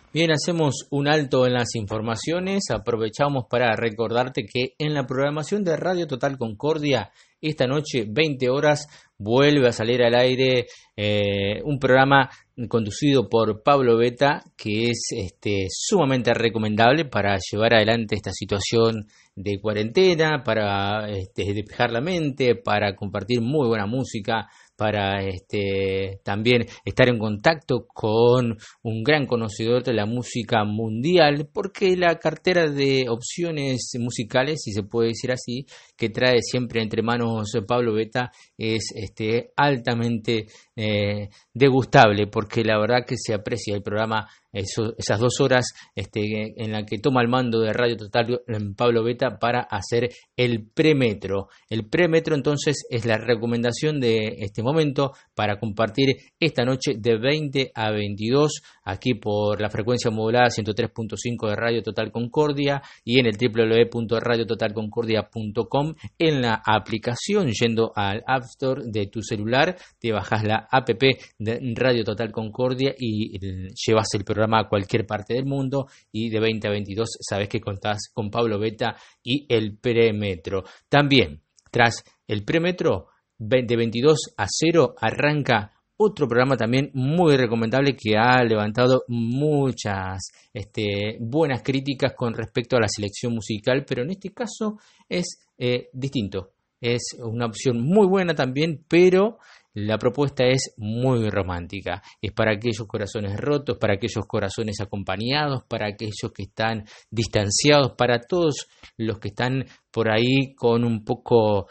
Bien, hacemos un alto en las informaciones, aprovechamos para recordarte que en la programación de Radio Total Concordia, esta noche, 20 horas, vuelve a salir al aire un programa conducido por Pablo Beta, que es sumamente recomendable para llevar adelante esta situación de cuarentena, para despejar la mente, para compartir muy buena música, para también estar en contacto con un gran conocedor de la música mundial, porque la cartera de opciones musicales, si se puede decir así, que trae siempre entre manos Pablo Beta es altamente degustable, porque la verdad que se aprecia el programa, esas 2 horas en la que toma el mando de Radio Total Pablo Beta para hacer el premetro. El premetro entonces es la recomendación de este momento para compartir esta noche de 20 a 22 aquí por la frecuencia modulada 103.5 de Radio Total Concordia y en el www.radiototalconcordia.com. En la aplicación, yendo al App Store de tu celular, te bajas la app de Radio Total Concordia y llevas el programa a cualquier parte del mundo, y de 20 a 22 sabes que contás con Pablo Beta y el premetro. También, tras el premetro, de 22 a 0 arranca otro programa también muy recomendable que ha levantado muchas buenas críticas con respecto a la selección musical, pero en este caso es distinto. Es una opción muy buena también, pero la propuesta es muy romántica. Es para aquellos corazones rotos, para aquellos corazones acompañados, para aquellos que están distanciados, para todos los que están por ahí con un poco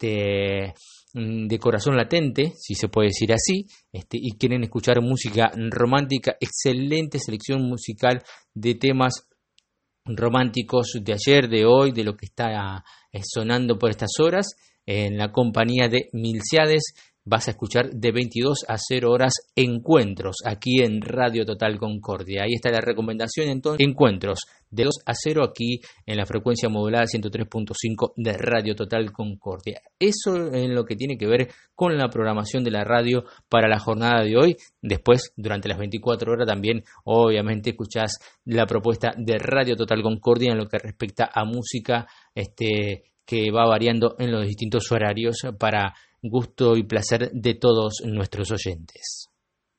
de corazón latente, si se puede decir así, y quieren escuchar música romántica. Excelente selección musical de temas románticos de ayer, de hoy, de lo que está sonando por estas horas. En la compañía de Milciades vas a escuchar de 22 a 0 horas Encuentros, aquí en Radio Total Concordia. Ahí está la recomendación, entonces, Encuentros, de 2 a 0 aquí en la frecuencia modulada 103.5 de Radio Total Concordia. Eso en lo que tiene que ver con la programación de la radio para la jornada de hoy. Después, durante las 24 horas también, obviamente, escuchás la propuesta de Radio Total Concordia en lo que respecta a música, que va variando en los distintos horarios para gusto y placer de todos nuestros oyentes.